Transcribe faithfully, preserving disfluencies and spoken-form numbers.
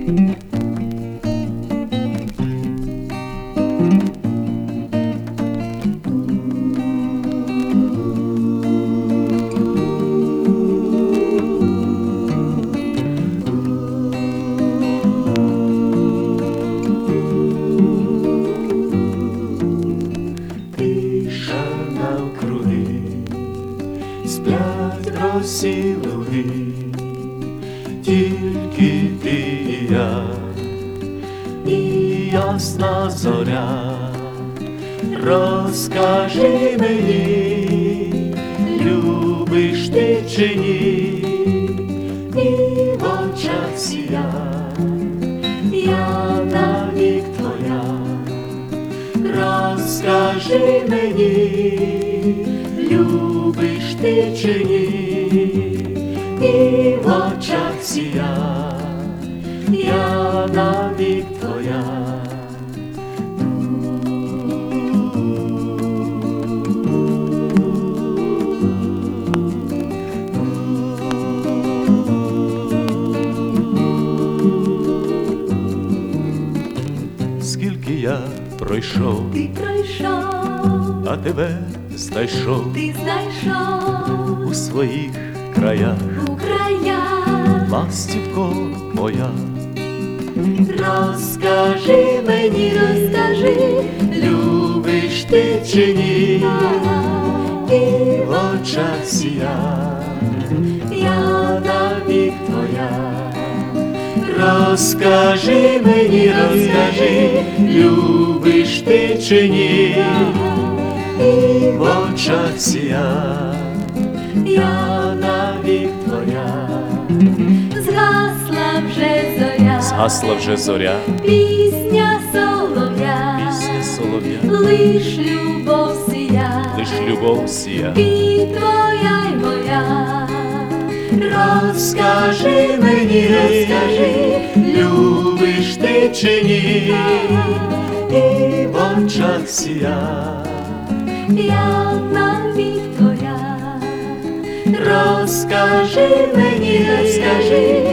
Сплять росі луги, тільки ти і я, і ясна зоря. Розкажи мені, любиш ти чи ні, і в очах сія, я навік твоя. Розкажи мені, любиш ти чи ні, і в очах сія, я навік твоя. Скільки я пройшов, ти пройшов, а тебе знайшов, ти знайшов у своїх краях, у краях. ластівко моя. Розкажи мені, розкажи, Любиш ти чи ні, і в очах сія, я навік твоя. Розкажи мені, розкажи, любиш ти чи ні, і в очах сія, я навік твоя. згасла вже зоря, Згасла вже зоря, пісня солов'я, пісня солов'я, лиш любов сія, лиш любов сія. і твоя й моя. Розкажи мені, розкажи, любиш ти чи ні, і в очах сія, я навік твоя. розкажи мені, розкажи,